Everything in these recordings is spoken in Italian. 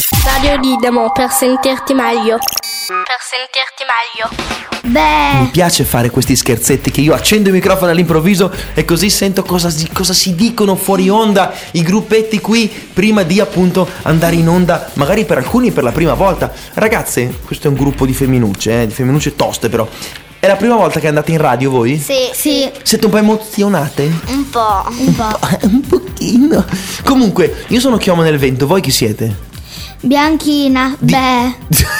Radio Didamo, per sentirti meglio. Beh, Mi piace fare questi scherzetti che io accendo il microfono all'improvviso e così sento cosa si dicono fuori onda i gruppetti qui prima di appunto andare in onda, magari per alcuni per la prima volta. Ragazze, questo è un gruppo di femminucce toste però. È la prima volta che andate in radio voi? sì, Siete un po' emozionate? un po'. Un pochino. Comunque, io sono Chioma nel Vento, voi chi siete? Bianchina, beh.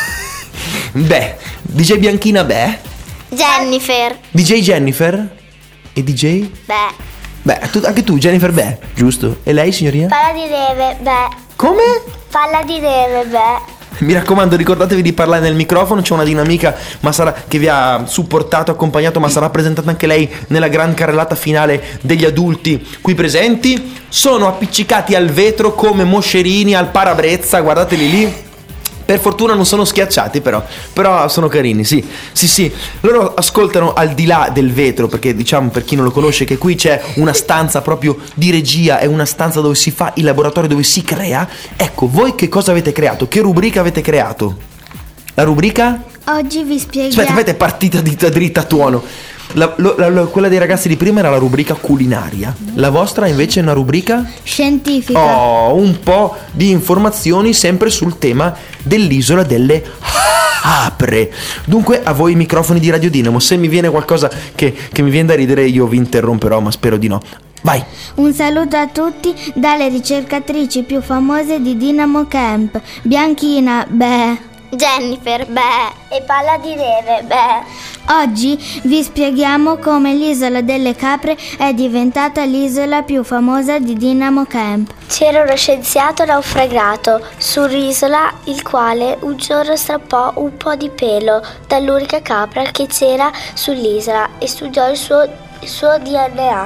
Beh, DJ Bianchina, beh. Jennifer, DJ Jennifer? E DJ? beh. Beh, anche tu, Jennifer, beh, giusto? E lei, signorina? Palla di neve, beh. Come? Palla di neve, beh. Mi raccomando, ricordatevi di parlare nel microfono. C'è una dinamica che vi ha supportato, accompagnato, ma sarà presentata anche lei nella gran carrellata finale degli adulti qui presenti. Sono appiccicati al vetro come moscerini al parabrezza, guardateli lì. Per fortuna non sono schiacciati però sono carini, sì. Loro ascoltano al di là del vetro, perché diciamo, per chi non lo conosce, che qui c'è una stanza proprio di regia, è una stanza dove si fa il laboratorio, dove si crea. Ecco, voi che cosa avete creato? Che rubrica avete creato? La rubrica? Oggi vi spieghiamo. Aspetta, fate partita dritta a tuono. Quella dei ragazzi di prima era la rubrica culinaria. La vostra invece è una rubrica Scientifica. un po' di informazioni sempre sul tema dell'isola delle capre. Dunque, a voi i microfoni di Radio Dinamo. Se mi viene qualcosa che mi viene da ridere, io vi interromperò, ma spero di no. Vai. Un saluto a tutti dalle ricercatrici più famose di Dynamo Camp. Bianchina, beh. Jennifer, beh. E Palla di neve, beh. Oggi vi spieghiamo come l'isola delle capre è diventata l'isola più famosa di Dynamo Camp. C'era uno scienziato naufragato sull'isola, il quale un giorno strappò un po' di pelo dall'unica capra che c'era sull'isola e studiò il suo DNA.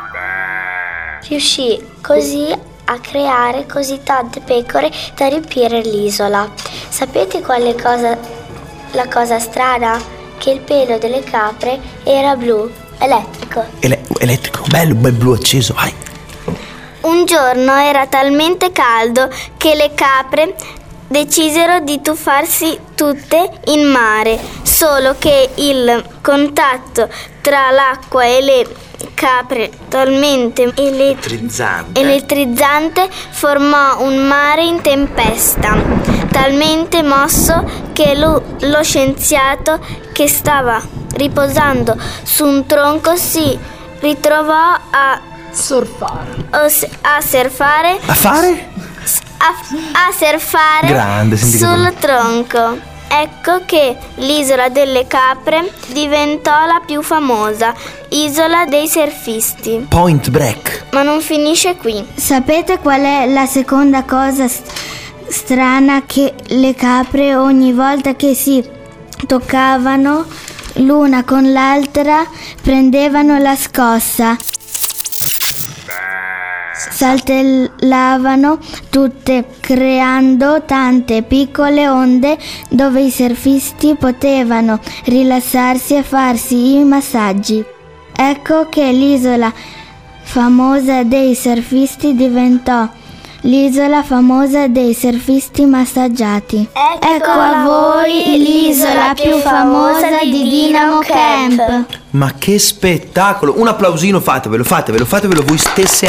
Riuscì così a creare così tante pecore da riempire l'isola. Sapete qual è la cosa strana? Che il pelo delle capre era blu, elettrico. Elettrico, bello, bel blu acceso, vai. Un giorno era talmente caldo che le capre decisero di tuffarsi tutte in mare, solo che il contatto tra l'acqua e le capre talmente elettrizzante formò un mare in tempesta, talmente mosso che lo scienziato che stava riposando su un tronco si ritrovò a surfare Grande, senti che sul bello. tronco. Ecco che l'isola delle capre diventò la più famosa, isola dei surfisti. Point Break. Ma non finisce qui. Sapete qual è la seconda cosa strana? Che le capre ogni volta che si toccavano l'una con l'altra prendevano la scossa. Saltellavano tutte, creando tante piccole onde dove i surfisti potevano rilassarsi e farsi i massaggi. Ecco che l'isola famosa dei surfisti diventò l'isola famosa dei surfisti massaggiati. Ecco a voi l'isola più famosa di Dynamo Camp. Ma che spettacolo! Un applausino, fatevelo voi stesse.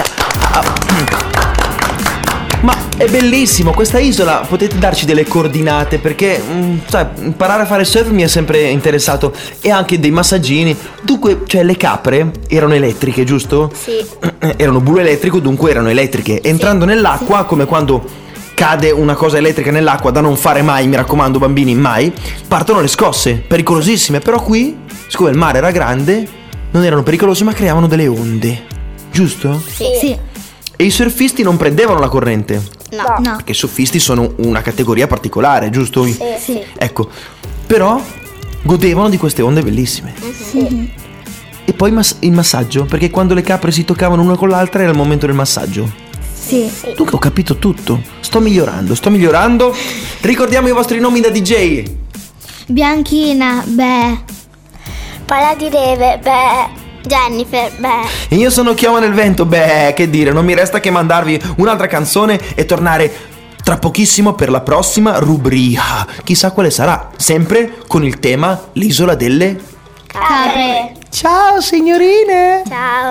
Ma è bellissimo, questa isola, potete darci delle coordinate, perché imparare a fare surf mi è sempre interessato, e anche dei massaggini. Dunque, cioè, le capre erano elettriche, giusto? Sì. Erano blu elettrico, dunque erano elettriche. Entrando nell'acqua, come quando cade una cosa elettrica nell'acqua, da non fare mai, mi raccomando bambini, mai, partono le scosse, pericolosissime. Però qui, siccome il mare era grande, non erano pericolose, ma creavano delle onde, giusto? Sì. E i surfisti non prendevano la corrente? No. Perché i surfisti sono una categoria particolare, giusto? Sì. Ecco, però godevano di queste onde bellissime. Sì. E poi il massaggio, perché quando le capre si toccavano una con l'altra era il momento del massaggio. Sì. Dunque ho capito tutto. Sto migliorando. Ricordiamo i vostri nomi da DJ. Bianchina, beh. Palla di neve, beh. Jennifer, beh. E io sono Chioma nel Vento, beh, che dire, non mi resta che mandarvi un'altra canzone e tornare tra pochissimo per la prossima rubrica. Chissà quale sarà, sempre con il tema l'isola delle Capre. Ciao signorine. Ciao.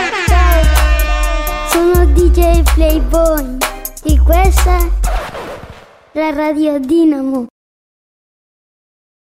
Sono DJ Playboy e questa è la Radio Dinamo.